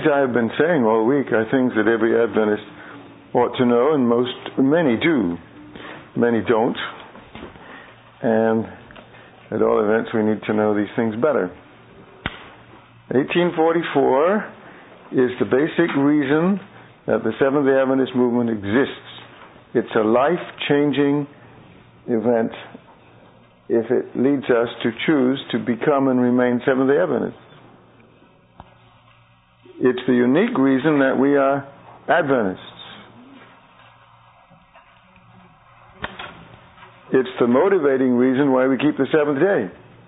things I have been saying all week are things that every Adventist ought to know, and many do. Many don't. And at all events, we need to know these things better. 1844 is the basic reason that the Seventh-day Adventist movement exists. It's a life-changing event if it leads us to choose to become and remain Seventh-day Adventists. It's the unique reason that we are Adventists. It's the motivating reason why we keep the seventh day.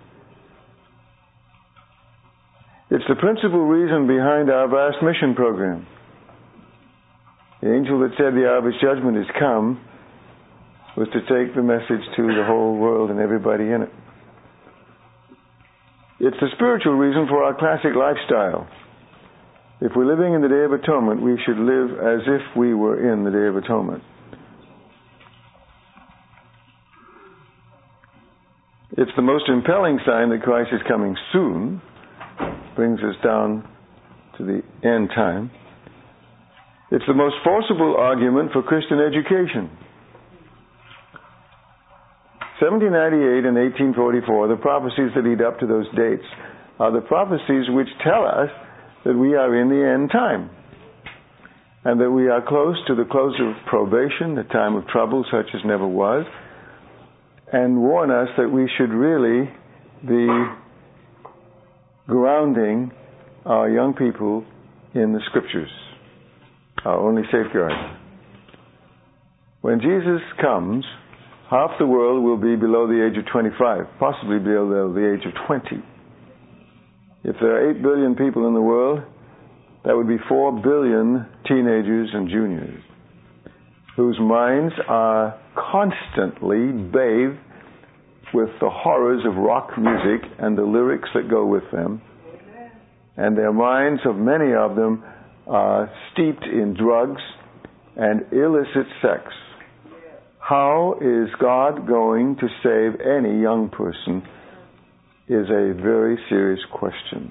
It's the principal reason behind our vast mission program. The angel that said the hour of his judgment is come was to take the message to the whole world and everybody in it. It's the spiritual reason for our classic lifestyle. If we're living in the Day of Atonement, we should live as if we were in the Day of Atonement. It's the most impelling sign that Christ is coming soon. Brings us down to the end time. It's the most forcible argument for Christian education. 1798 and 1844, the prophecies that lead up to those dates, are the prophecies which tell us that we are in the end time, and that we are close to the close of probation, the time of trouble such as never was, and warn us that we should really be grounding our young people in the Scriptures, our only safeguard. When Jesus comes, half the world will be below the age of 25, possibly below the age of 20. If there are 8 billion people in the world, that would be 4 billion teenagers and juniors whose minds are constantly bathed with the horrors of rock music and the lyrics that go with them. And their minds, of many of them, are steeped in drugs and illicit sex. How is God going to save any young person is a very serious question.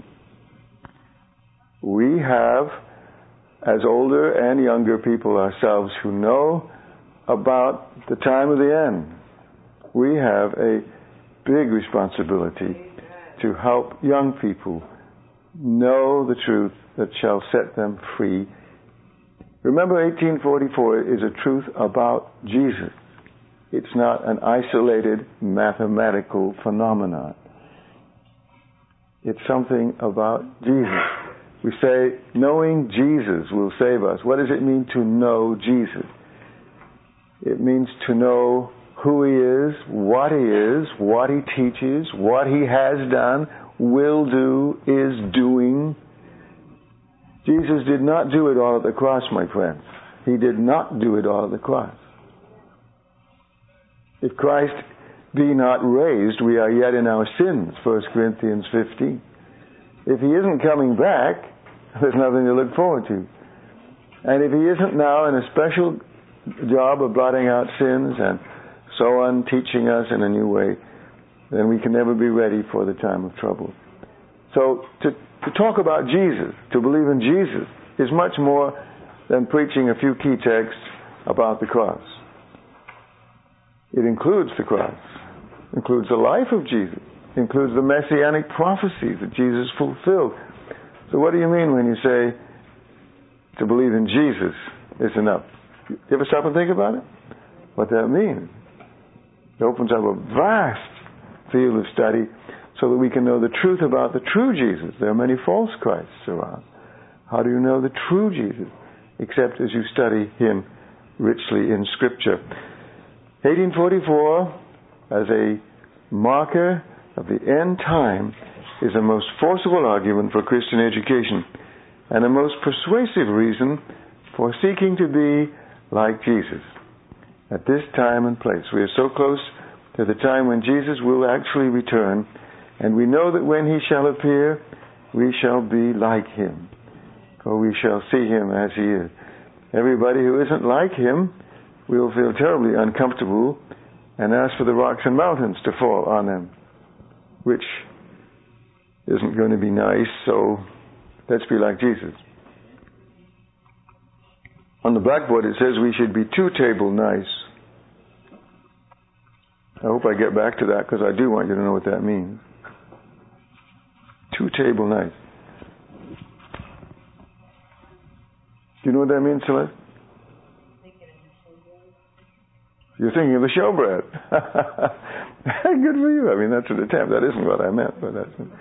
We have, as older and younger people ourselves who know about the time of the end, we have a big responsibility to help young people know the truth that shall set them free. Remember, 1844 is a truth about Jesus. It's not an isolated mathematical phenomenon. It's something about Jesus. We say, knowing Jesus will save us. What does it mean to know Jesus? It means to know who He is, what He teaches, what He has done, will do, is doing. Jesus did not do it all at the cross, my friends. He did not do it all at the cross. If Christ be not raised, we are yet in our sins, 1 Corinthians 15. If He isn't coming back, there's nothing to look forward to. And if He isn't now in a special job of blotting out sins and so on, teaching us in a new way, then we can never be ready for the time of trouble. So to talk about Jesus, to believe in Jesus, is much more than preaching a few key texts about the cross. It includes the cross, includes the life of Jesus, includes the messianic prophecies that Jesus fulfilled. So what do you mean when you say to believe in Jesus is enough? You ever stop and think about it? What that means? It opens up a vast field of study so that we can know the truth about the true Jesus. There are many false Christs around. How do you know the true Jesus? Except as you study Him richly in Scripture. 1844, as a marker of the end time, is a most forcible argument for Christian education and a most persuasive reason for seeking to be like Jesus at this time and place. We are so close to the time when Jesus will actually return, and we know that when He shall appear, we shall be like Him, for we shall see Him as He is. Everybody who isn't like Him will feel terribly uncomfortable and ask for the rocks and mountains to fall on them, which isn't going to be nice, so let's be like Jesus. On the blackboard it says we should be 2 table nice. I hope I get back to that because I do want you to know what that means. 2 table nice. Do you know what that means, Celeste? You're thinking of the showbread. Good for you. I mean, that's an attempt. That isn't what I meant, but that's it.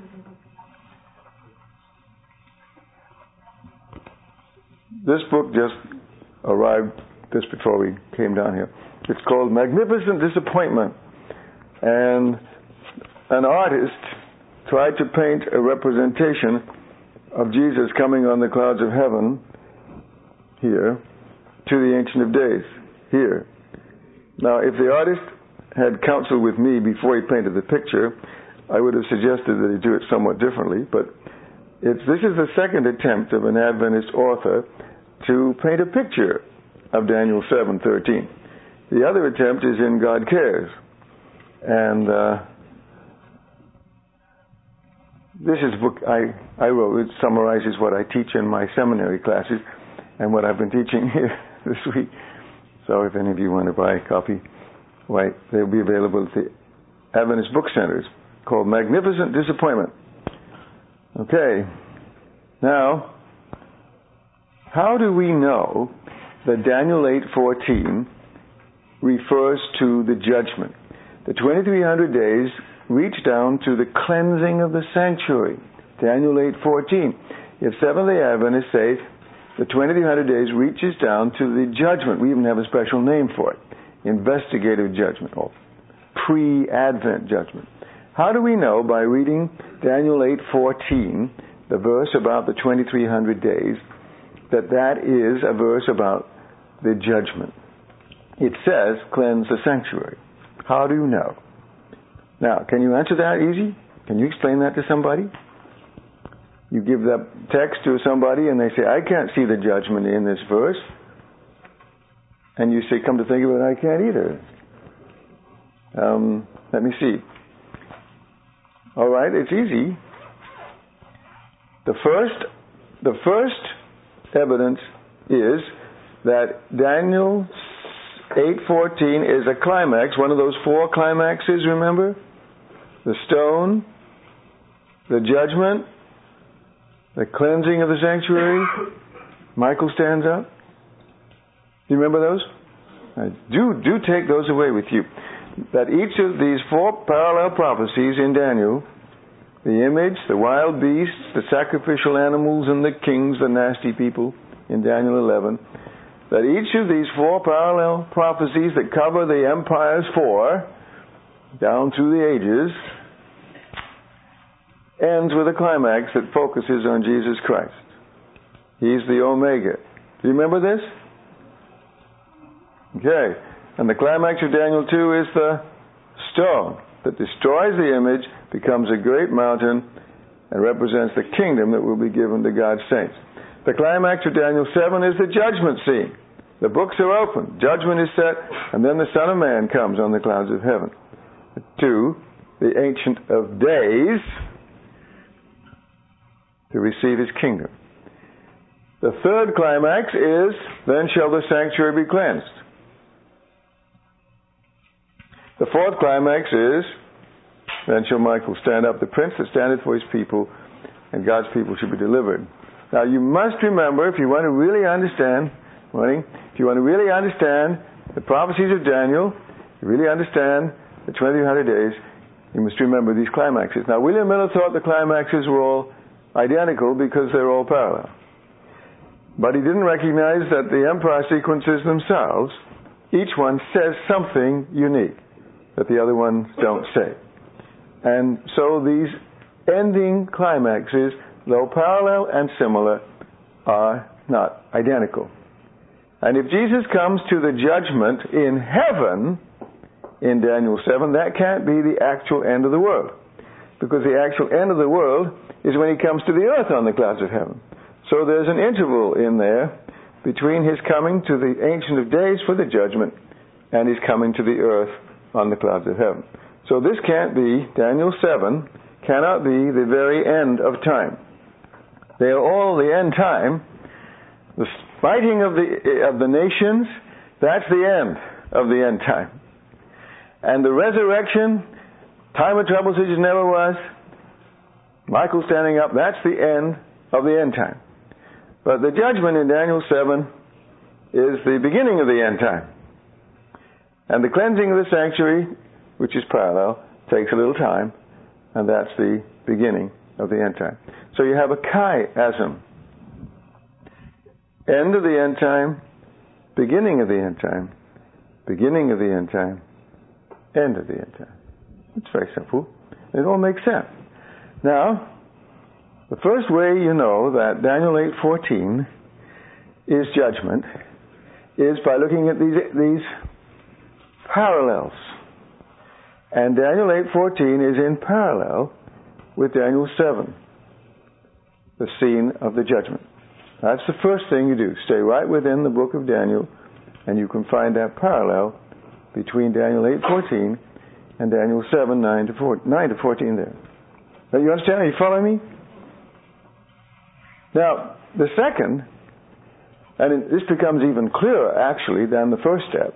This book just arrived just before we came down here. It's called Magnificent Disappointment. And an artist tried to paint a representation of Jesus coming on the clouds of heaven here to the Ancient of Days here. Now, if the artist had counseled with me before he painted the picture, I would have suggested that he do it somewhat differently. But this is the second attempt of an Adventist author to paint a picture of Daniel 7:13. The other attempt is in God Cares. And this is a book I wrote. It summarizes what I teach in my seminary classes and what I've been teaching here this week. So if any of you want to buy a copy, why, they'll be available at the Adventist Book Centers, called Magnificent Disappointment. Okay. Now, how do we know that Daniel 8:14 refers to the judgment? The 2300 days reach down to the cleansing of the sanctuary. Daniel 8:14. If Seventh-day Adventists say the 2300 days reaches down to the judgment, we even have a special name for it, investigative judgment or pre-Advent judgment. How do we know by reading Daniel 8:14, the verse about the 2300 days, that is a verse about the judgment? It says, cleanse the sanctuary. How do you know? Now, can you answer that easy? Can you explain that to somebody? You give that text to somebody and they say, I can't see the judgment in this verse. And you say, come to think of it, I can't either. Let me see. All right, it's easy. The first evidence is that Daniel 8:14 is a climax, one of those 4 climaxes, remember? The stone, the judgment, the cleansing of the sanctuary. Michael stands up. Do you remember those? Do take those away with you. That each of these 4 parallel prophecies in Daniel, the image, the wild beasts, the sacrificial animals, and the kings, the nasty people in Daniel 11, that each of these 4 parallel prophecies that cover the empires 4 down through the ages ends with a climax that focuses on Jesus Christ. He's the Omega. Do you remember this? Okay. And the climax of Daniel 2 is the stone that destroys the image, becomes a great mountain, and represents the kingdom that will be given to God's saints. The climax of Daniel 7 is the judgment scene. The books are open, judgment is set, and then the Son of Man comes on the clouds of heaven. 2, the Ancient of Days to receive his kingdom. The third climax is, then shall the sanctuary be cleansed. The fourth climax is, then shall Michael stand up, the prince that standeth for his people, and God's people shall be delivered. Now you must remember, if you want to really understand the prophecies of Daniel, you really understand the 2300 days, you must remember these climaxes. Now William Miller thought the climaxes were all identical because they're all parallel. But he didn't recognize that the empire sequences themselves, each one says something unique that the other ones don't say. And so these ending climaxes, though parallel and similar, are not identical. And if Jesus comes to the judgment in heaven, in Daniel 7, that can't be the actual end of the world. Because the actual end of the world is when he comes to the earth on the clouds of heaven. So there's an interval in there between his coming to the Ancient of Days for the judgment and his coming to the earth on the clouds of heaven. So this can't be, Daniel 7 cannot be the very end of time. They are all the end time, The fighting of the nations, that's the end of the end time. And the resurrection, time of trouble such as never was, Michael standing up, that's the end of the end time. But the judgment in Daniel 7 is the beginning of the end time. And the cleansing of the sanctuary, which is parallel, takes a little time, and that's the beginning of the end time. So you have a chiasm. End of the end time, beginning of the end time, beginning of the end time, end of the end time. It's very simple. It all makes sense. Now, the first way you know that Daniel 8:14 is judgment is by looking at these parallels. And Daniel 8:14 is in parallel with Daniel 7, the scene of the judgment. That's the first thing you do. Stay right within the book of Daniel, and you can find that parallel between Daniel 8:14 and Daniel 7, 9 to 14 there. Now, you understand? Are you following me? Now, the second, and this becomes even clearer, actually, than the first step,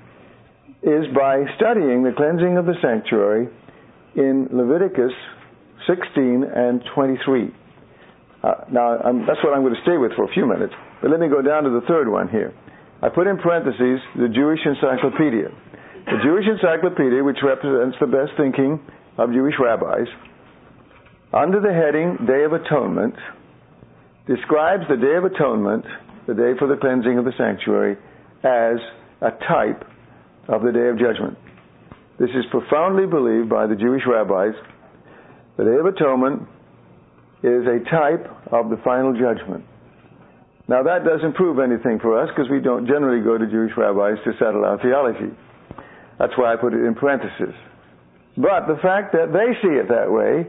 is by studying the cleansing of the sanctuary in Leviticus 16 and 23. That's what I'm going to stay with for a few minutes, but let me go down to the third one here. I put in parentheses the Jewish Encyclopedia. The Jewish Encyclopedia, which represents the best thinking of Jewish rabbis, under the heading Day of Atonement, describes the Day of Atonement, the day for the cleansing of the sanctuary, as a type of the Day of Judgment. This is profoundly believed by the Jewish rabbis. The Day of Atonement is a type of the final judgment. Now, that doesn't prove anything for us, because we don't generally go to Jewish rabbis to settle our theology. That's why I put it in parentheses. But the fact that they see it that way,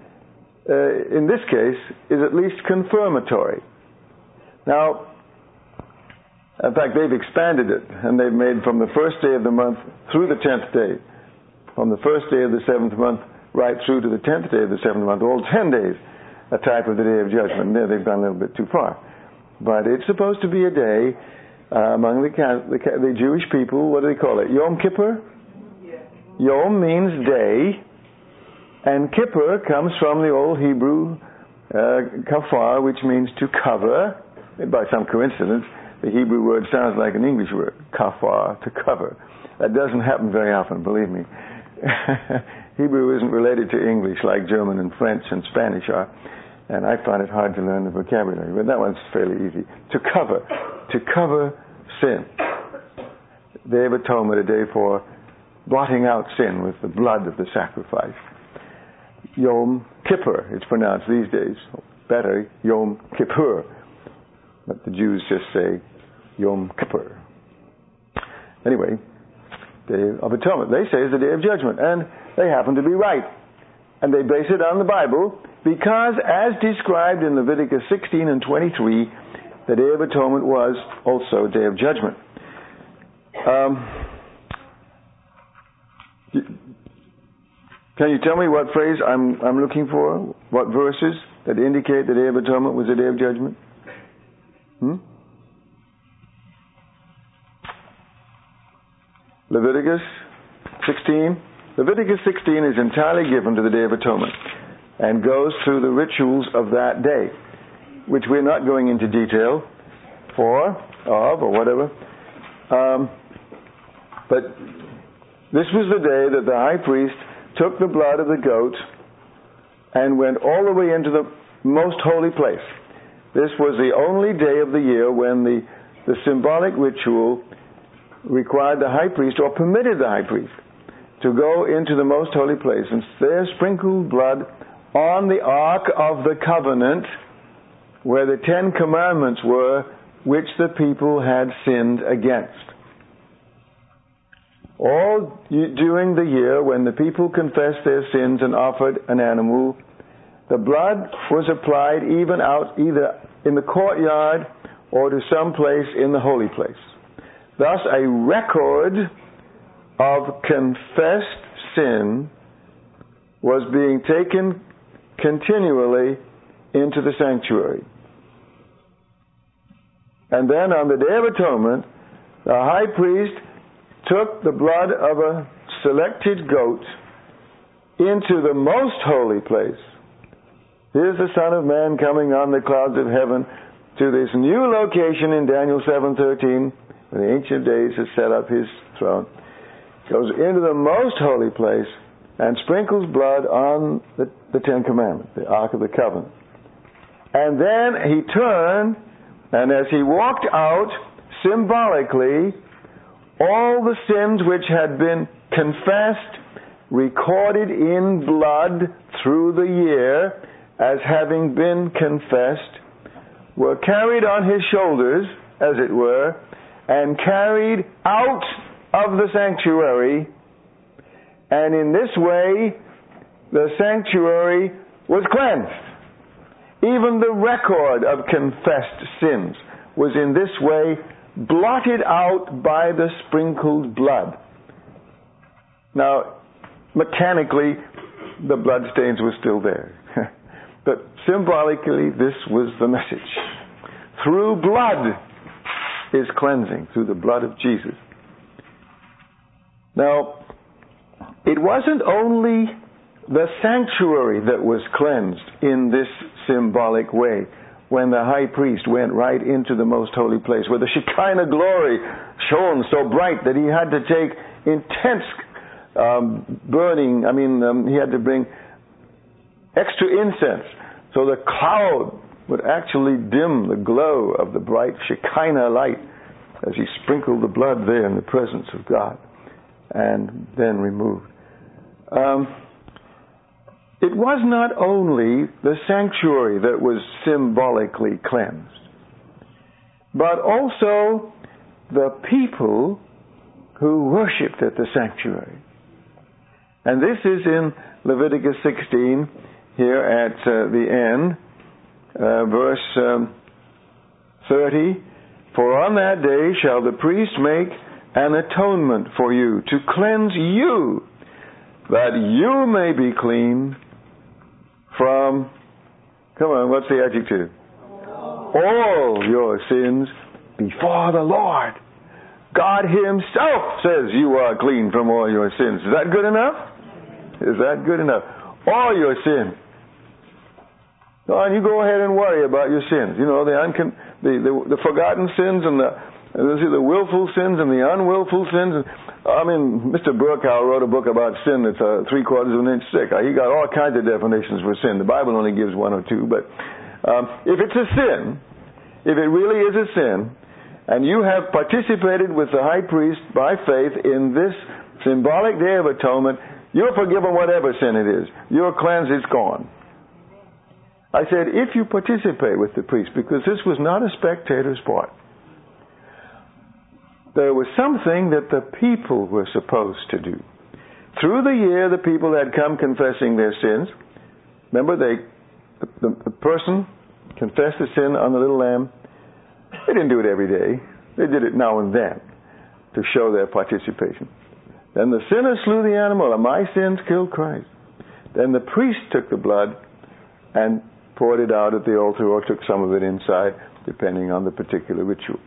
in this case, is at least confirmatory. Now, in fact, they've expanded it, and they've made from the first day of the month through the 10th day, from the first day of the 7th month right through to the 10th day of the 7th month, all 10 days, a type of the Day of Judgment. There they've gone a little bit too far. But it's supposed to be a day among the Jewish people. What do they call it? Yom Kippur? Yeah. Yom means day, and Kippur comes from the old Hebrew kafar, which means to cover. By some coincidence, the Hebrew word sounds like an English word, kafar, to cover. That doesn't happen very often, believe me. Hebrew isn't related to English like German and French and Spanish are, and I find it hard to learn the vocabulary, but that one's fairly easy. To cover sin. Day of Atonement, a day for blotting out sin with the blood of the sacrifice. Yom Kippur, it's pronounced these days. Better, Yom Kippur. But the Jews just say Yom Kippur. Anyway, Day of Atonement, they say, is the Day of Judgment, and they happen to be right. And they base it on the Bible, because as described in Leviticus 16 and 23, the Day of Atonement was also a Day of Judgment. Can you tell me what phrase I'm looking for? What verses that indicate the Day of Atonement was a Day of Judgment? Leviticus 16. Leviticus 16 is entirely given to the Day of Atonement and goes through the rituals of that day, which we're not going into detail or whatever. But this was the day that the high priest took the blood of the goat and went all the way into the most holy place. This was the only day of the year when the symbolic ritual required the high priest, or permitted the high priest, to go into the most holy place and there sprinkle blood on the Ark of the Covenant, where the 10 Commandments were, which the people had sinned against. All during the year, when the people confessed their sins and offered an animal, the blood was applied even out either in the courtyard or to some place in the holy place. Thus, a record of confessed sin was being taken continually into the sanctuary. And then on the Day of Atonement, the high priest took the blood of a selected goat into the most holy place. Here's the Son of Man coming on the clouds of heaven to this new location in Daniel 7:13, where the Ancient of Days has set up his throne. Goes into the most holy place and sprinkles blood on the Ten Commandments, the Ark of the Covenant. And then he turned, and as he walked out, symbolically, all the sins which had been confessed, recorded in blood through the year as having been confessed, were carried on his shoulders, as it were, and carried out of the sanctuary. And in this way, the sanctuary was cleansed. Even the record of confessed sins was in this way blotted out by the sprinkled blood. Now, mechanically, the blood stains were still there. But symbolically, this was the message. Through blood is cleansing, through the blood of Jesus. Now, it wasn't only the sanctuary that was cleansed in this symbolic way when the high priest went right into the most holy place, where the Shekinah glory shone so bright that he had to take intense burning. He had to bring extra incense so the cloud would actually dim the glow of the bright Shekinah light as he sprinkled the blood there in the presence of God and then removed. It was not only the sanctuary that was symbolically cleansed, but also the people who worshipped at the sanctuary. And this is in Leviticus 16, here at the end, verse 30. For on that day shall the priest make an atonement for you, to cleanse you, that you may be clean from, come on, what's the adjective? All your sins before the Lord. God himself says you are clean from all your sins. Is that good enough? Is that good enough? All your sins. And you go ahead and worry about your sins. You know, the forgotten sins and the willful sins and the unwillful sins. Mr. Burkow wrote a book about sin that's 3/4 of an inch thick. He got all kinds of definitions for sin. The Bible only gives one or two. But if it's a sin, if it really is a sin, and you have participated with the high priest by faith in this symbolic Day of Atonement, you're forgiven whatever sin it is. You're cleansed, it's gone. I said, if you participate with the priest, because this was not a spectator sport. There was something that the people were supposed to do. Through the year, the people had come confessing their sins. Remember, the person confessed the sin on the little lamb. They didn't do it every day. They did it now and then to show their participation. Then the sinner slew the animal, and my sins killed Christ. Then the priest took the blood and poured it out at the altar, or took some of it inside, depending on the particular ritual.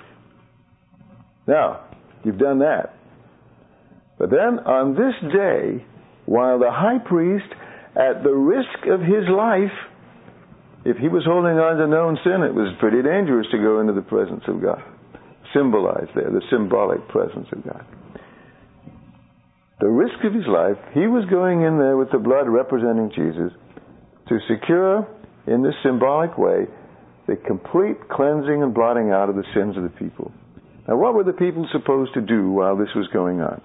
Now, you've done that. But then on this day, while the high priest, at the risk of his life, if he was holding on to known sin, it was pretty dangerous to go into the presence of God. Symbolized there, the symbolic presence of God. The risk of his life, he was going in there with the blood representing Jesus to secure, in this symbolic way, the complete cleansing and blotting out of the sins of the people. Now, what were the people supposed to do while this was going on?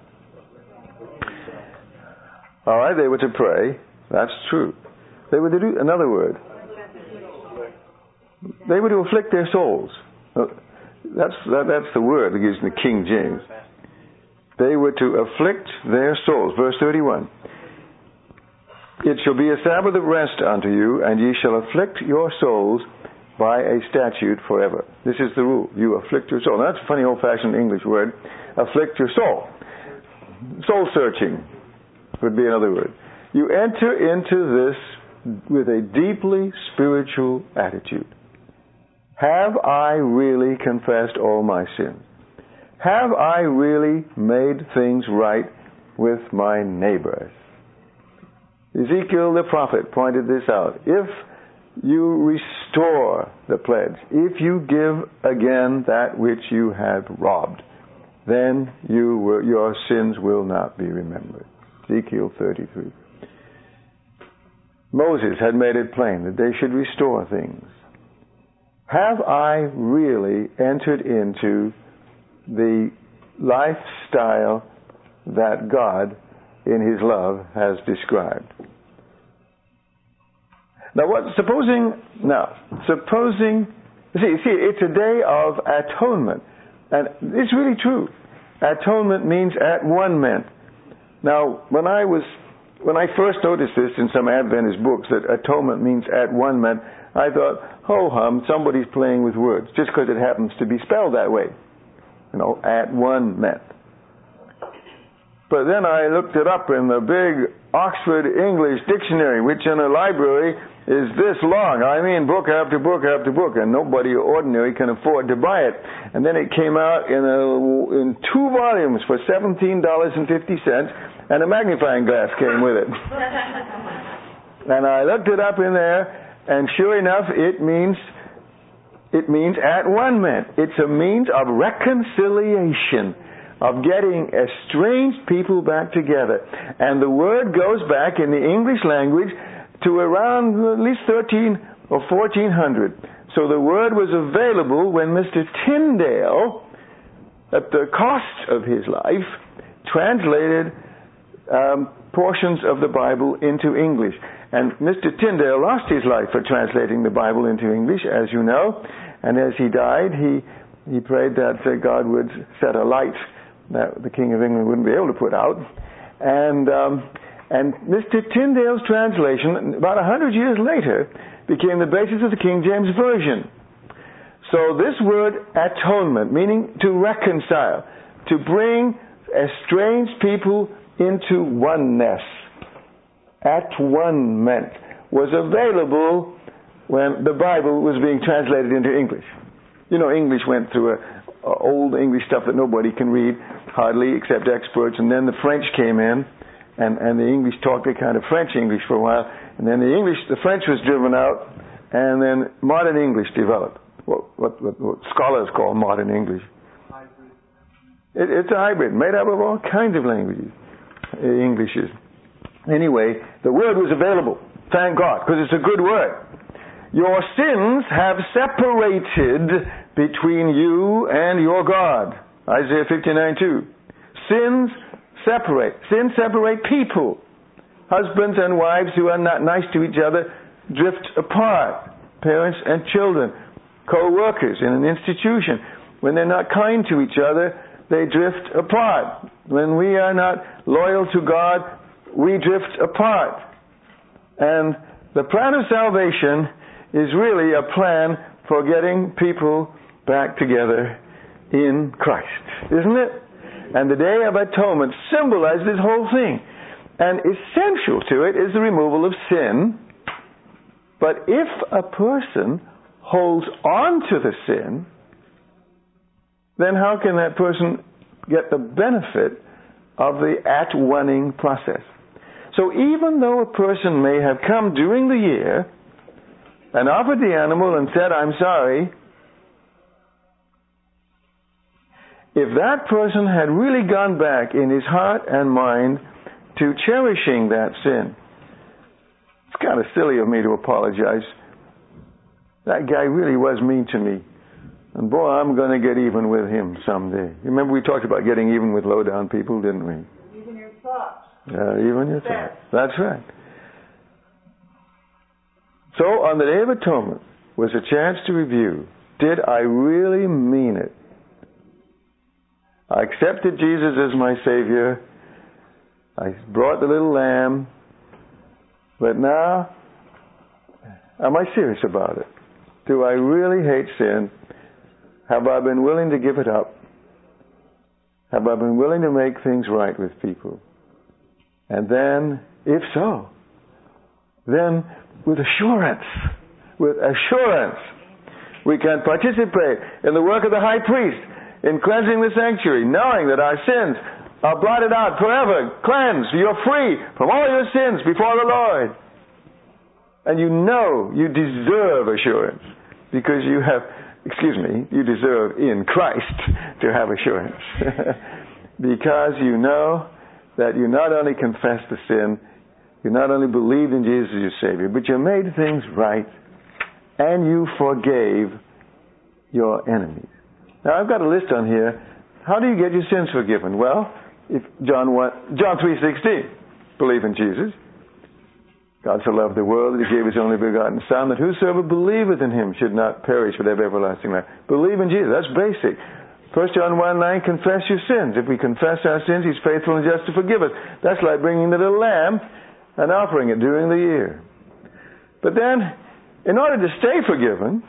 All right, they were to pray. That's true. They were to do, another word, they were to afflict their souls. That's the word that gives in the King James. They were to afflict their souls. Verse 31. It shall be a Sabbath of rest unto you, and ye shall afflict your souls by a statute forever. This is the rule. You afflict your soul. Now, that's a funny old-fashioned English word. Afflict your soul. Soul searching would be another word. You enter into this with a deeply spiritual attitude. Have I really confessed all my sins? Have I really made things right with my neighbors? Ezekiel the prophet pointed this out. If you restore the pledge, if you give again that which you had robbed, then your sins will not be remembered. Ezekiel 33. Moses had made it plain that they should restore things. Have I really entered into the lifestyle that God in His love has described? Now, supposing, it's a day of atonement. And it's really true. Atonement means at one meant. Now, when I first noticed this in some Adventist books, that atonement means at one meant, I thought, ho-hum, somebody's playing with words, just because it happens to be spelled that way. At one meant. But then I looked it up in the big Oxford English Dictionary, which in a library is this long. I mean, book after book after book, and nobody ordinary can afford to buy it. And then it came out in 2 volumes for $17.50, and a magnifying glass came with it. And I looked it up in there, and sure enough, it means at one meant. It's a means of reconciliation, of getting estranged people back together. And the word goes back in the English language to around at least 13 or 1400. So the word was available when Mr. Tyndale, at the cost of his life, translated portions of the Bible into English. And Mr. Tyndale lost his life for translating the Bible into English, as you know. And as he died, he prayed that God would set a light that the King of England wouldn't be able to put out. And Mr. Tyndale's translation, about 100 years later, became the basis of the King James Version. So this word atonement, meaning to reconcile, to bring estranged people into oneness, at one meant, was available when the Bible was being translated into English. English went through old English stuff that nobody can read, hardly, except experts, and then the French came in, and the English talked a kind of French English for a while, and then the French was driven out, and then modern English developed, what scholars call modern English. It's a hybrid, made up of all kinds of languages, Englishes. Anyway, the word was available, thank God, because it's a good word. Your sins have separated between you and your God. Isaiah 59:2. Sins separate people. Husbands and wives who are not nice to each other drift apart. Parents and children. Co-workers in an institution. When they're not kind to each other, they drift apart. When we are not loyal to God, we drift apart. And the plan of salvation is really a plan for getting people back together in Christ, isn't it? And the Day of Atonement symbolizes this whole thing. And essential to it is the removal of sin. But if a person holds on to the sin, then how can that person get the benefit of the at-oneing process? So even though a person may have come during the year and offered the animal and said, I'm sorry, if that person had really gone back in his heart and mind to cherishing that sin, it's kind of silly of me to apologize. That guy really was mean to me. And boy, I'm going to get even with him someday. Remember we talked about getting even with low-down people, didn't we? Even your thoughts. Even your thoughts. That's right. So on the Day of Atonement was a chance to review, did I really mean it? I accepted Jesus as my Savior. I brought the little lamb. But now, am I serious about it? Do I really hate sin? Have I been willing to give it up? Have I been willing to make things right with people? And then, if so, then with assurance, We can participate in the work of the high priest in cleansing the sanctuary, knowing that our sins are blotted out forever, cleansed. You're free from all your sins before the Lord. And you know you deserve assurance because you deserve in Christ to have assurance. Because you know that you not only confessed the sin, you not only believed in Jesus as your Savior, but you made things right and you forgave your enemies. Now I've got a list on here. How do you get your sins forgiven? Well, if John 3:16, believe in Jesus. God so loved the world that He gave His only begotten Son, that whosoever believeth in Him should not perish but have everlasting life. Believe in Jesus. That's basic. 1 John 1:9, confess your sins. If we confess our sins, He's faithful and just to forgive us. That's like bringing the little lamb and offering it during the year. But then, in order to stay forgiven,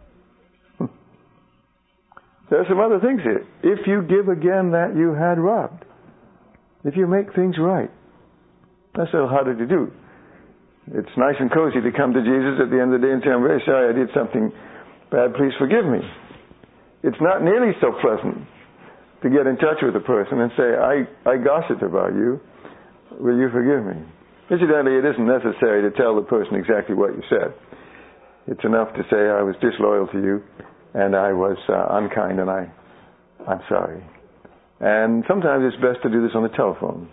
there are some other things here. If you give again that you had robbed, if you make things right, that's a little harder to do. It's nice and cozy to come to Jesus at the end of the day and say, I'm very sorry I did something bad, please forgive me. It's not nearly so pleasant to get in touch with a person and say, I gossiped about you, will you forgive me? Incidentally, it isn't necessary to tell the person exactly what you said. It's enough to say, I was disloyal to you, and I was unkind, and I'm sorry. And sometimes it's best to do this on the telephone.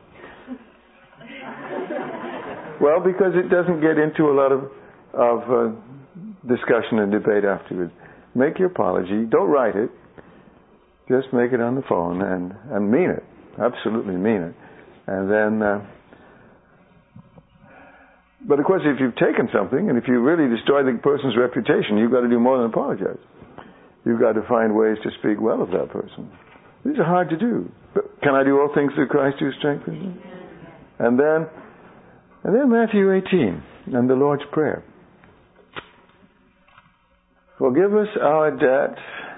Well, because it doesn't get into a lot of discussion and debate afterwards. Make your apology. Don't write it. Just make it on the phone and mean it. Absolutely mean it. And then, but of course, if you've taken something and if you really destroy the person's reputation, you've got to do more than apologize. You've got to find ways to speak well of that person. These are hard to do. But can I do all things through Christ who strengthens me? And then Matthew 18 and the Lord's Prayer. Forgive us our debts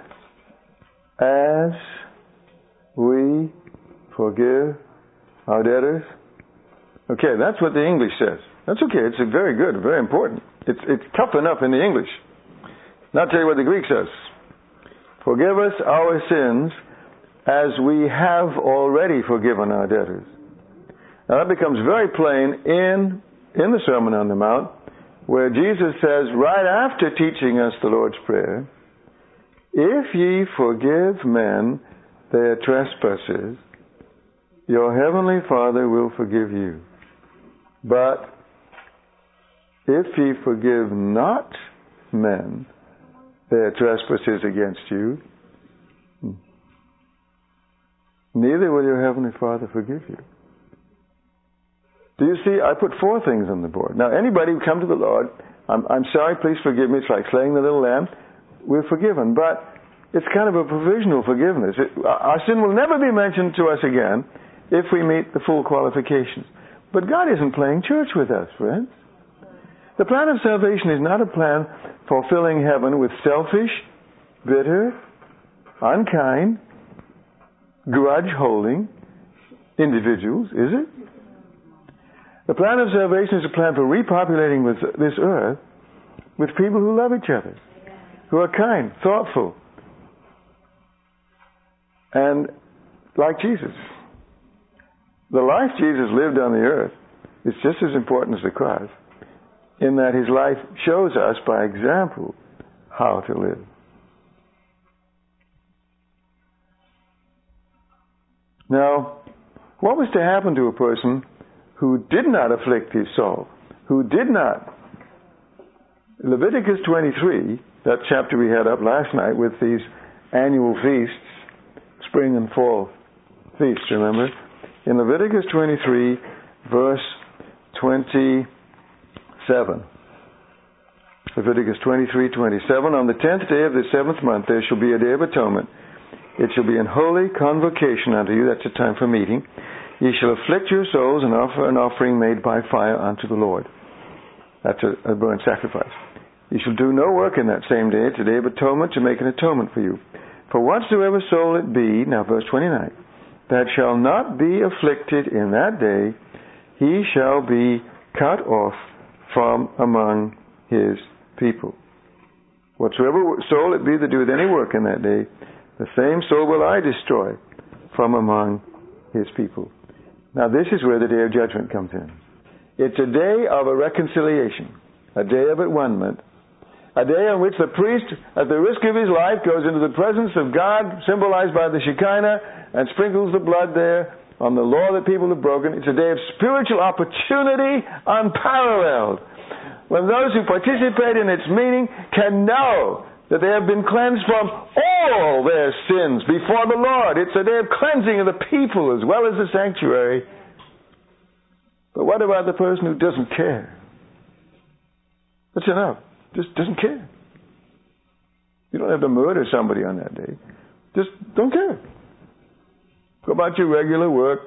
as we forgive our debtors. Okay, that's what the English says. That's okay. It's very good, very important. It's tough enough in the English. Now I'll tell you what the Greek says. Forgive us our sins as we have already forgiven our debtors. Now that becomes very plain in the Sermon on the Mount, where Jesus says, right after teaching us the Lord's Prayer, if ye forgive men their trespasses, your heavenly Father will forgive you. But if ye forgive not men their trespasses against you, neither will your heavenly Father forgive you. Do you see, I put 4 things on the board. Now, anybody who come to the Lord, I'm sorry, please forgive me, it's like slaying the little lamb, we're forgiven. But it's kind of a provisional forgiveness. Our sin will never be mentioned to us again if we meet the full qualifications. But God isn't playing church with us, friends. The plan of salvation is not a plan for filling heaven with selfish, bitter, unkind, grudge-holding individuals, is it? The plan of salvation is a plan for repopulating this earth with people who love each other, who are kind, thoughtful, and like Jesus. The life Jesus lived on the earth is just as important as the cross, in that His life shows us by example how to live. Now, what was to happen to a person who did not afflict his soul, who did not? Leviticus 23, that chapter we had up last night with these annual feasts, spring and fall feasts, remember? In Leviticus 23, verse 27. Leviticus 23:27, on the 10th day of the 7th month there shall be a day of atonement. It shall be an holy convocation unto you. That's a time for meeting. Ye shall afflict your souls and offer an offering made by fire unto the Lord. That's a burnt sacrifice. Ye shall do no work in that same day. It's a day of atonement to make an atonement for you. For whatsoever soul it be, now verse 29, that shall not be afflicted in that day, he shall be cut off from among his people. Whatsoever soul it be that doeth any work in that day, the same soul will I destroy from among his people. Now this is where the day of judgment comes in. It's a day of a reconciliation, a day of at-one-ment, a day on which the priest, at the risk of his life, goes into the presence of God, symbolized by the Shekinah, and sprinkles the blood there on the law that people have broken. It's a day of spiritual opportunity unparalleled, when those who participate in its meaning can know that they have been cleansed from all their sins before the Lord. It's a day of cleansing of the people as well as the sanctuary. But what about the person who doesn't care? That's enough. Just doesn't care. You don't have to murder somebody on that day. Just don't care. Go about your regular work.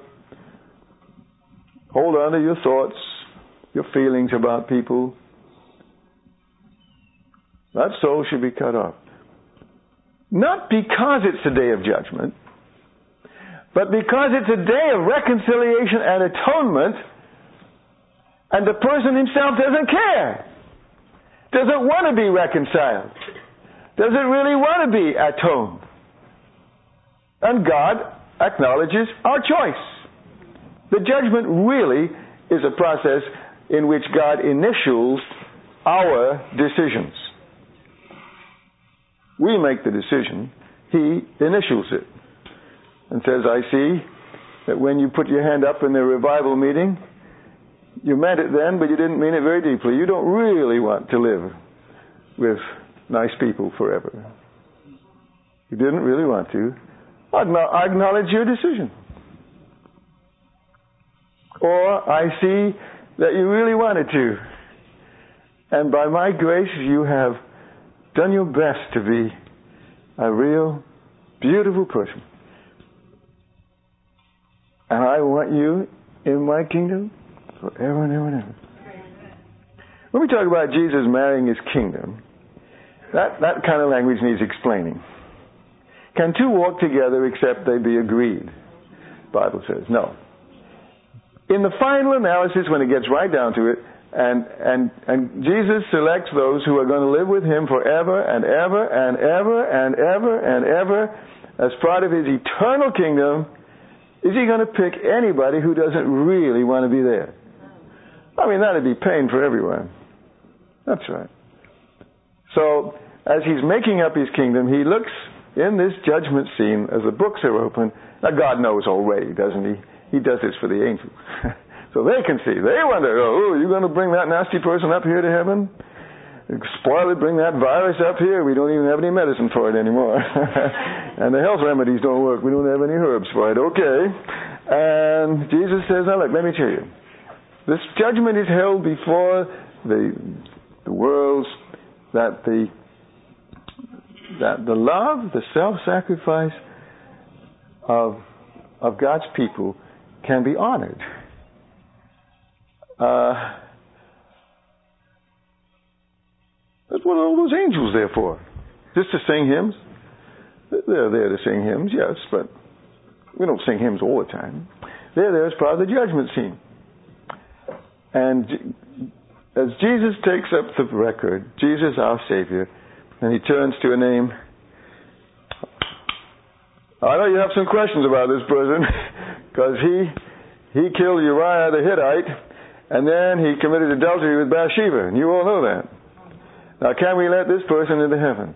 Hold on to your thoughts, your feelings about people. That soul should be cut off. Not because it's a day of judgment, but because it's a day of reconciliation and atonement, and the person himself doesn't care. Doesn't want to be reconciled. Doesn't really want to be atoned. And God acknowledges our choice. The judgment really is a process in which God initials our decisions. We make the decision. He initials it and says, I see that when you put your hand up in the revival meeting, you meant it then, but you didn't mean it very deeply. You don't really want to live with nice people forever. You didn't really want to. I acknowledge your decision. Or I see that you really wanted to. And by my grace, you have done your best to be a real, beautiful person. And I want you in my kingdom forever and ever and ever. When we talk about Jesus marrying his kingdom, that kind of language needs explaining. Can two walk together except they be agreed? The Bible says no. In the final analysis, when it gets right down to it, and Jesus selects those who are going to live with him forever and ever and ever and ever and ever as part of his eternal kingdom, is he going to pick anybody who doesn't really want to be there? I mean, that'd be pain for everyone. That's right. So, as he's making up his kingdom, he looks in this judgment scene as the books are open. Now, God knows already, doesn't he? He does this for the angels. So they can see. They wonder, oh, you're going to bring that nasty person up here to heaven? Spoil it, bring that virus up here. We don't even have any medicine for it anymore. And the health remedies don't work. We don't have any herbs for it. Okay. And Jesus says, now look, let me tell you. This judgment is held before the worlds that the love, the self-sacrifice of God's people can be honored. That's what all those angels there for. Just to sing hymns. They're there to sing hymns, yes, but we don't sing hymns all the time. They're there as part of the judgment scene. And as Jesus takes up the record, Jesus our Savior, and he turns to a name. I know you have some questions about this person, because he killed Uriah the Hittite, and then he committed adultery with Bathsheba, and you all know that. Now, can we let this person into heaven?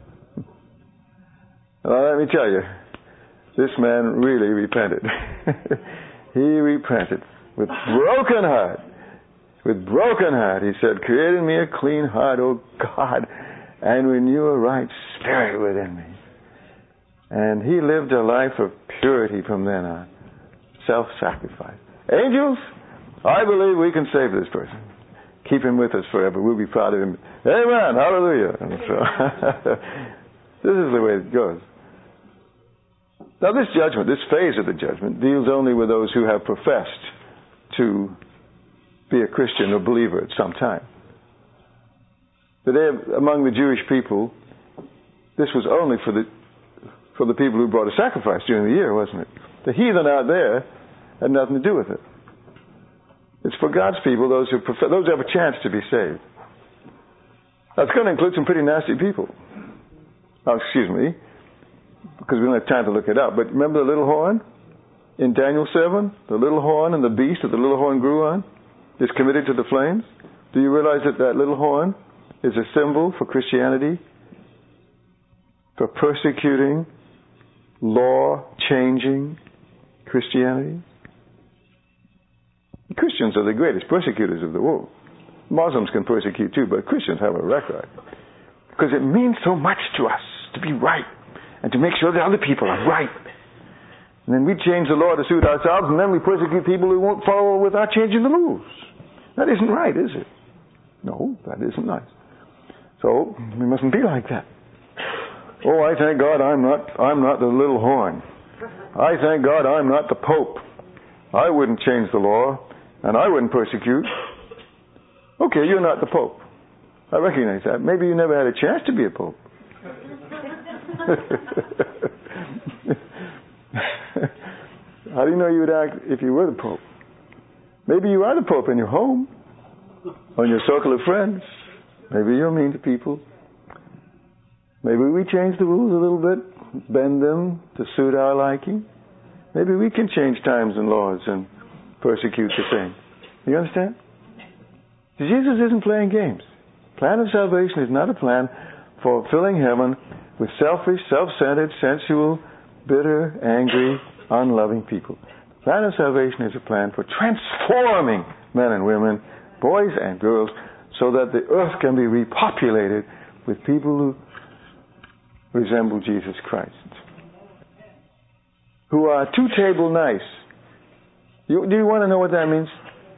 Well, let me tell you, this man really repented. He repented with broken heart. With broken heart, he said, create in me a clean heart, O God, and renew a right spirit within me. And he lived a life of purity from then on. Self-sacrifice. Angels, I believe we can save this person. Keep him with us forever. We'll be proud of him. Amen. Hallelujah. And so, this is the way it goes. Now this judgment, this phase of the judgment, deals only with those who have professed to be a Christian or believer at some time. Today, among the Jewish people, this was only for the people who brought a sacrifice during the year, wasn't it? The heathen out there had nothing to do with it. It's for God's people, those who have a chance to be saved. That's going to include some pretty nasty people. Oh, excuse me, because we don't have time to look it up. But remember the little horn in Daniel 7? The little horn and the beast that the little horn grew on is committed to the flames. Do you realize that that little horn is a symbol for Christianity? For persecuting, law-changing Christianity? Christians are the greatest persecutors of the world. Muslims can persecute too, but Christians have a record. Because it means so much to us to be right and to make sure that other people are right. And then we change the law to suit ourselves, and then we persecute people who won't follow without changing the rules. That isn't right, is it? No, that isn't nice. So we mustn't be like that. Oh, I thank God I'm not the little horn. I thank God I'm not the Pope. I wouldn't change the law, and I wouldn't persecute. Okay, you're not the Pope. I recognize that. Maybe you never had a chance to be a Pope. How do you know you would act if you were the Pope? Maybe you are the Pope in your home, on your circle of friends. Maybe you're mean to people. Maybe we change the rules a little bit, bend them to suit our liking. Maybe we can change times and laws and persecute the same. You understand? Jesus isn't playing games. Plan of salvation is not a plan for filling heaven with selfish, self-centered, sensual, bitter, angry, unloving people. The plan of salvation is a plan for transforming men and women, boys and girls, so that the earth can be repopulated with people who resemble Jesus Christ, who are two-table nice. Do you want to know what that means?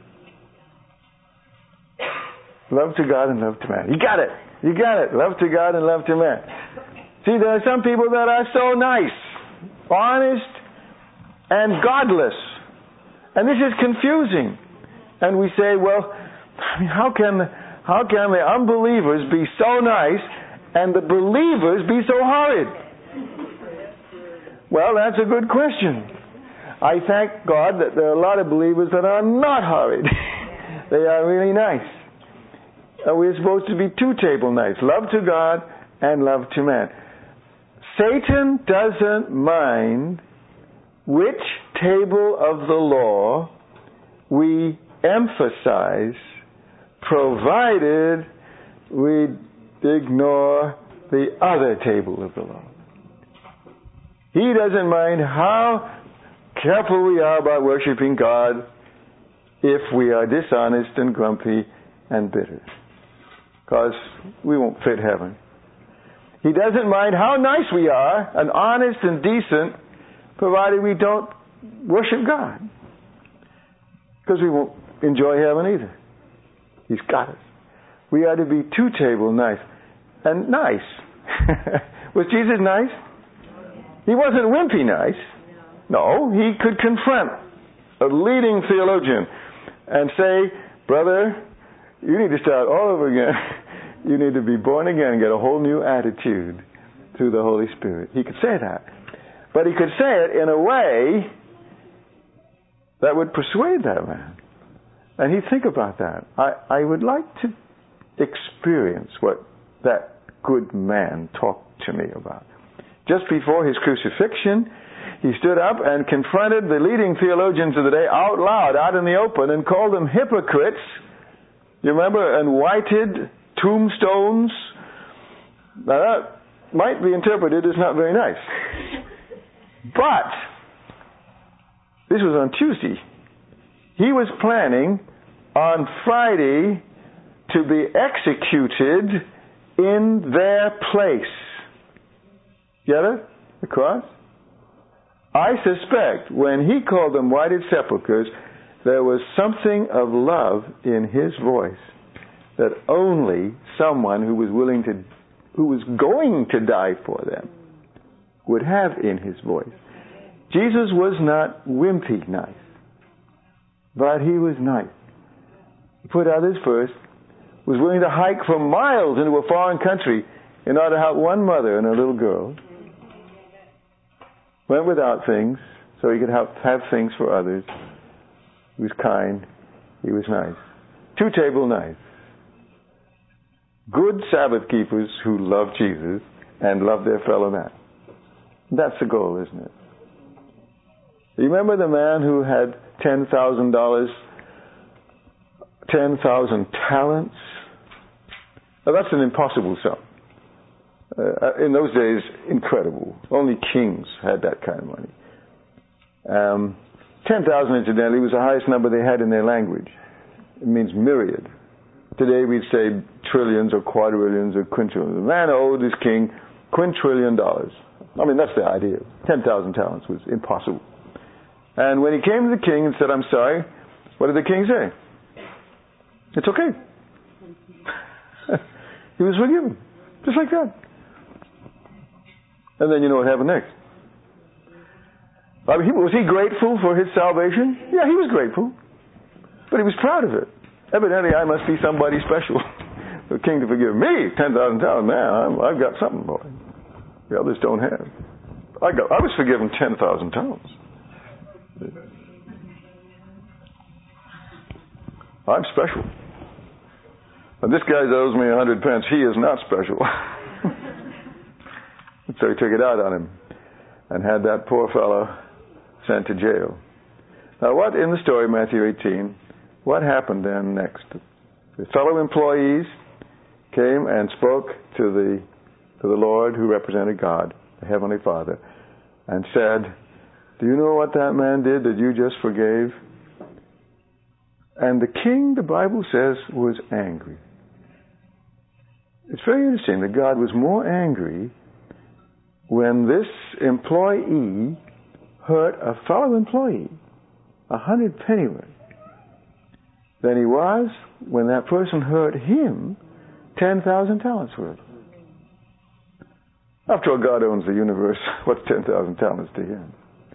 Love to God and love to man. You got it. You got it. Love to God and love to man. See, there are some people that are so nice, honest, and godless. And this is confusing. And we say, well, how can the unbelievers be so nice and the believers be so horrid? Well, that's a good question. I thank God that there are a lot of believers that are not horrid. They are really nice. We're supposed to be two-table nice. Love to God and love to man. Satan doesn't mind which table of the law we emphasize, provided we ignore the other table of the law. He doesn't mind how careful we are about worshiping God if we are dishonest and grumpy and bitter, because we won't fit heaven. He doesn't mind how nice we are and honest and decent, provided we don't worship God, because we won't enjoy heaven either. He's got us. We are to be two-table nice. And nice. Was Jesus nice? He wasn't wimpy nice. No, he could confront a leading theologian and say, brother, you need to start all over again. You need to be born again and get a whole new attitude through the Holy Spirit. He could say that. But he could say it in a way that would persuade that man. And he'd think about that. I would like to experience what that good man talked to me about. Just before his crucifixion, he stood up and confronted the leading theologians of the day out loud, out in the open, and called them hypocrites. You remember? And whited tombstones. Now that might be interpreted as not very nice. But this was on Tuesday. He was planning on Friday to be executed in their place. Get it? The cross? I suspect when he called them whited sepulchres, there was something of love in his voice that only someone who was going to die for them would have in his voice. Jesus was not wimpy nice, but he was nice. He put others first, was willing to hike for miles into a foreign country in order to help one mother and her little girl. Went without things so he could have things for others. He was kind. He was nice. Two-table nice. Good Sabbath keepers who love Jesus and love their fellow man. That's the goal, isn't it? You remember the man who had $10,000, 10,000 talents? Now, that's an impossible sum. In those days, incredible. Only kings had that kind of money. 10,000, incidentally, was the highest number they had in their language. It means myriad. Today we'd say trillions or quadrillions or quintillions. The man owed his king $quintillion. I mean, that's the idea. 10,000 talents was impossible. And when he came to the king and said, "I'm sorry," what did the king say? "It's okay." He was forgiven. Just like that. And then you know what happened next. I mean, was he grateful for his salvation? Yeah, he was grateful. But he was proud of it. Evidently, I must be somebody special. The king to forgive me 10,000 talents. Man, I've got something, boy. The others don't have. I was forgiven 10,000 talents. I'm special. And this guy owes me 100 pence. He is not special. So he took it out on him and had that poor fellow sent to jail. Now, what in the story, Matthew 18, what happened then next? The fellow employees came and spoke to the Lord, who represented God, the Heavenly Father, and said, "Do you know what that man did that you just forgave?" And the king, the Bible says, was angry. It's very interesting that God was more angry when this employee hurt a fellow employee 100 pennyworth than he was when that person hurt him 10,000 talents worth. After all, God owns the universe. What's 10,000 talents to him?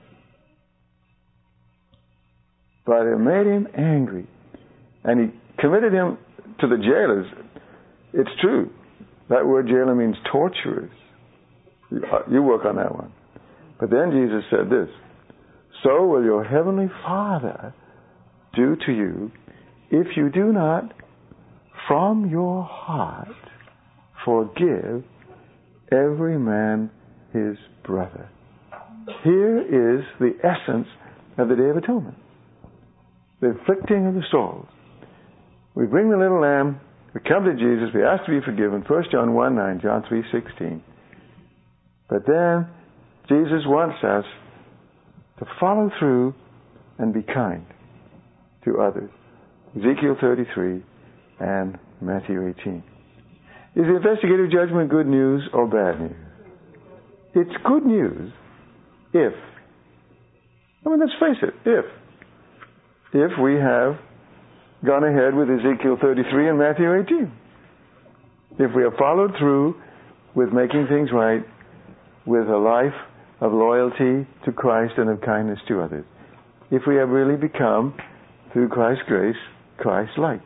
But it made him angry. And he committed him to the jailers. It's true. That word jailer means torturers. You work on that one. But then Jesus said this, "So will your heavenly Father do to you if you do not from your heart forgive every man his brother." Here is the essence of the Day of Atonement. The inflicting of the souls. We bring the little lamb, we come to Jesus, we ask to be forgiven. 1 John 1:9, John 3:16. But then Jesus wants us to follow through and be kind to others. Ezekiel 33 and Matthew 18. Is the investigative judgment good news or bad news? It's good news if, let's face it, if we have gone ahead with Ezekiel 33 and Matthew 18. If we have followed through with making things right, with a life of loyalty to Christ and of kindness to others. If we have really become, through Christ's grace, Christ-like.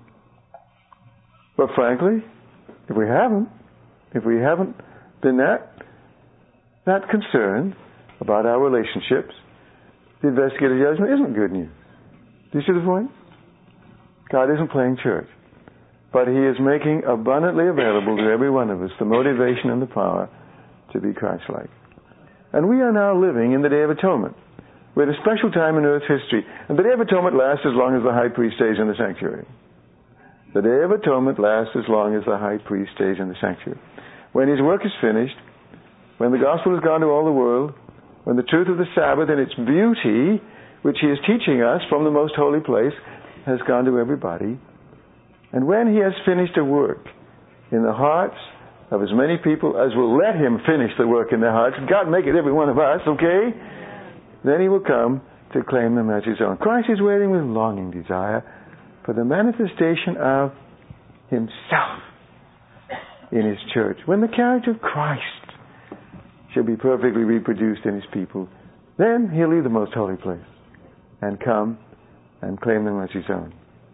But frankly, if we haven't been that concerned about our relationships, the investigative judgment isn't good news. Do you see the point? God isn't playing church. But He is making abundantly available to every one of us the motivation and the power to be Christ-like. And we are now living in the Day of Atonement. We're at a special time in Earth's history. And the Day of Atonement lasts as long as the high priest stays in the sanctuary. The Day of Atonement lasts as long as the high priest stays in the sanctuary. When his work is finished, when the gospel has gone to all the world, when the truth of the Sabbath and its beauty, which he is teaching us from the most holy place, has gone to everybody, and when he has finished a work in the hearts of as many people as will let him finish the work in their hearts, God make it every one of us, okay? Then he will come to claim them as his own. Christ is waiting with longing desire for the manifestation of himself in his church. When the character of Christ shall be perfectly reproduced in his people, then he'll leave the most holy place and come and claim them as his own.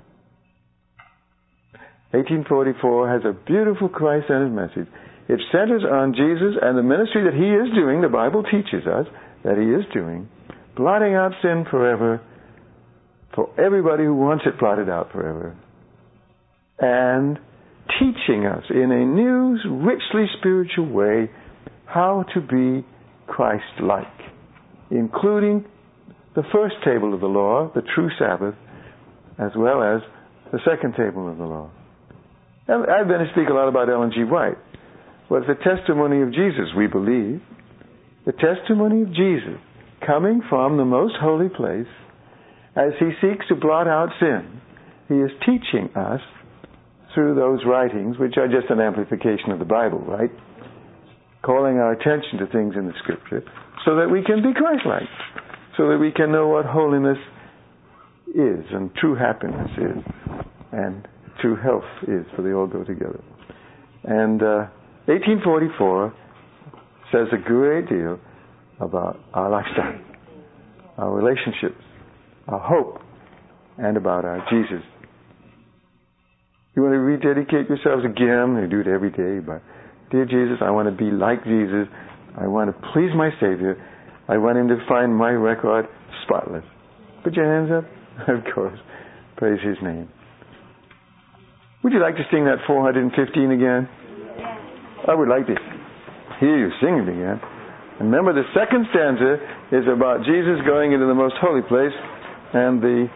1844 has a beautiful Christ-centered message. It centers on Jesus and the ministry that he is doing, the Bible teaches us that he is doing, blotting out sin forever for everybody who wants it blotted out forever, and teaching us in a new, richly spiritual way how to be Christ-like, including the first table of the law, the true Sabbath, as well as the second table of the law. I've been to speak a lot about Ellen G. White. Well, it's the testimony of Jesus, we believe. The testimony of Jesus coming from the most holy place as he seeks to blot out sin. He is teaching us through those writings, which are just an amplification of the Bible, right? Calling our attention to things in the Scripture so that we can be Christ-like, so that we can know what holiness is and true happiness is and true health is, for they all go together. And 1844 says a great deal about our lifestyle, our relationships, our hope, and about our Jesus. You want to rededicate yourselves again? You do it every day. But, dear Jesus, I want to be like Jesus. I want to please my Savior. I want Him to find my record spotless. Put your hands up. Of course. Praise His name. Would you like to sing that 415 again? I would like to hear you sing it again. And remember, the second stanza is about Jesus going into the most holy place, and the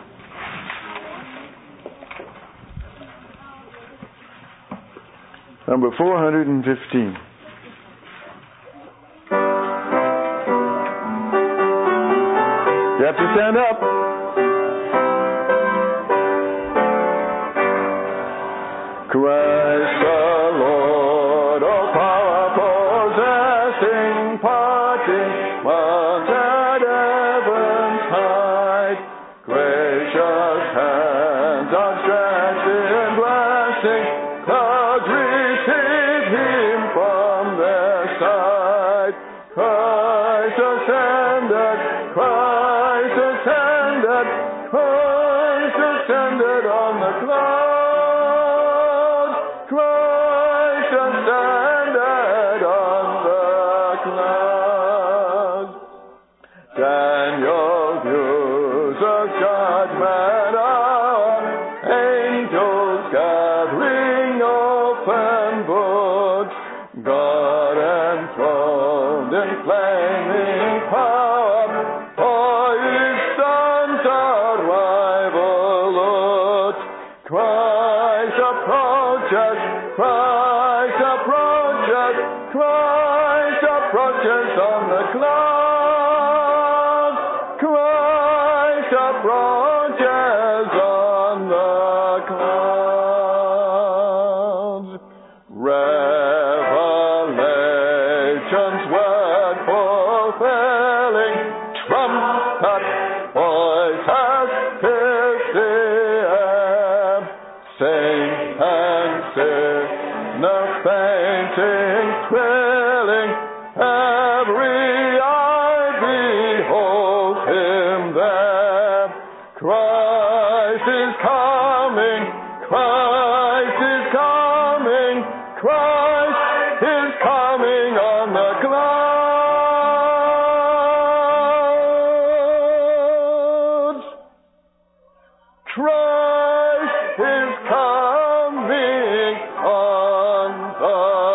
number 415. You have to stand up. Christ the Lord, all power possessing, parting mountains at heaven's height, gracious hands outstretched in blessing, clouds receive Him from their sight. Christ ascended, Christ ascended, Christ ascended on the clouds. Christ ascended on the clouds. Daniel views a judgment hour, angels gathering open books, God enthroned in flaming power, for His sons arrival looks. Christ approaches, Christ approaches, Christ approaches on the clouds. Christ approaches on the clouds. Revelation's word fulfilling, trumpet voice has pierced the air. Sing and sinner fainting, thrilling, every eye behold Him there. Christ is coming, Christ is coming, Christ is coming on the clouds. Christ is coming on the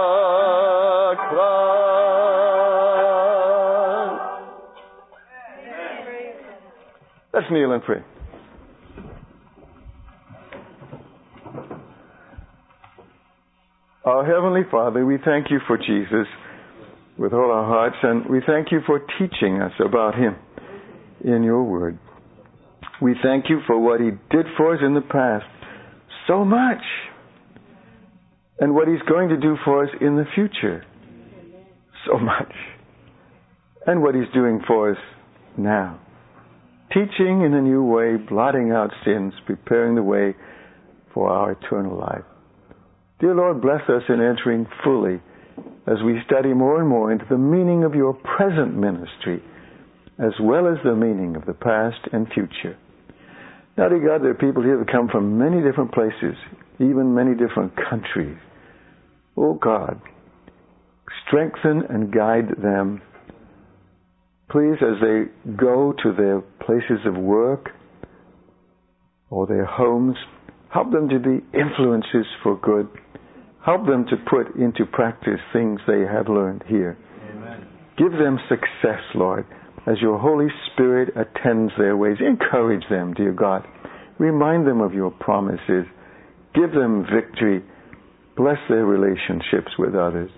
clouds. Let's kneel and pray. Our Heavenly Father, we thank You for Jesus with all our hearts, and we thank You for teaching us about Him in Your Word. We thank You for what He did for us in the past, so much, and what He's going to do for us in the future, so much, and what He's doing for us now. Teaching in a new way, blotting out sins, preparing the way for our eternal life. Dear Lord, bless us in entering fully as we study more and more into the meaning of Your present ministry, as well as the meaning of the past and future. Now, dear God, there are people here that come from many different places, even many different countries. Oh God, strengthen and guide them. Please, as they go to their places of work or their homes, Help them to be influences for good. Help them to put into practice things they have learned here. Amen. Give them success, Lord, as your Holy Spirit attends their ways. Encourage them, dear God. Remind them of your promises. Give them victory. Bless their relationships with others.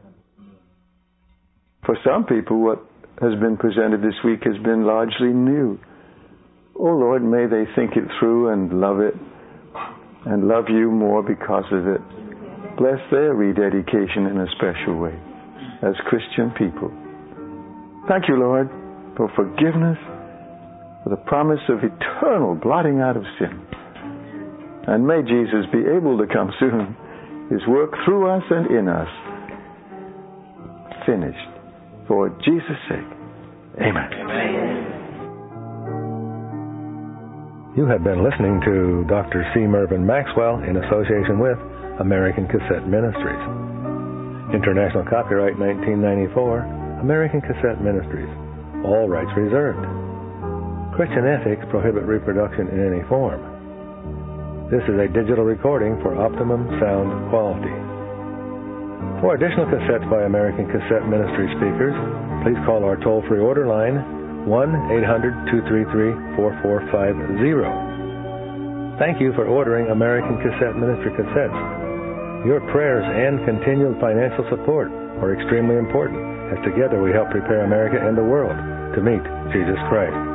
For some people, what has been presented this week has been largely new. Oh Lord, may they think it through and love it, and love you more because of it. Bless their rededication in a special way as Christian people. Thank you, Lord, for forgiveness, for the promise of eternal blotting out of sin. And may Jesus be able to come soon. His work through us and in us finished. For Jesus' sake. Amen. Amen. You have been listening to Dr. C. Mervyn Maxwell in association with American Cassette Ministries. International copyright 1994, American Cassette Ministries. All rights reserved. Christian ethics prohibit reproduction in any form. This is a digital recording for optimum sound quality. For additional cassettes by American Cassette Ministry speakers, please call our toll-free order line 1-800-233-4450. Thank you for ordering American Cassette Ministry cassettes. Your prayers and continued financial support are extremely important, as together we help prepare America and the world to meet Jesus Christ.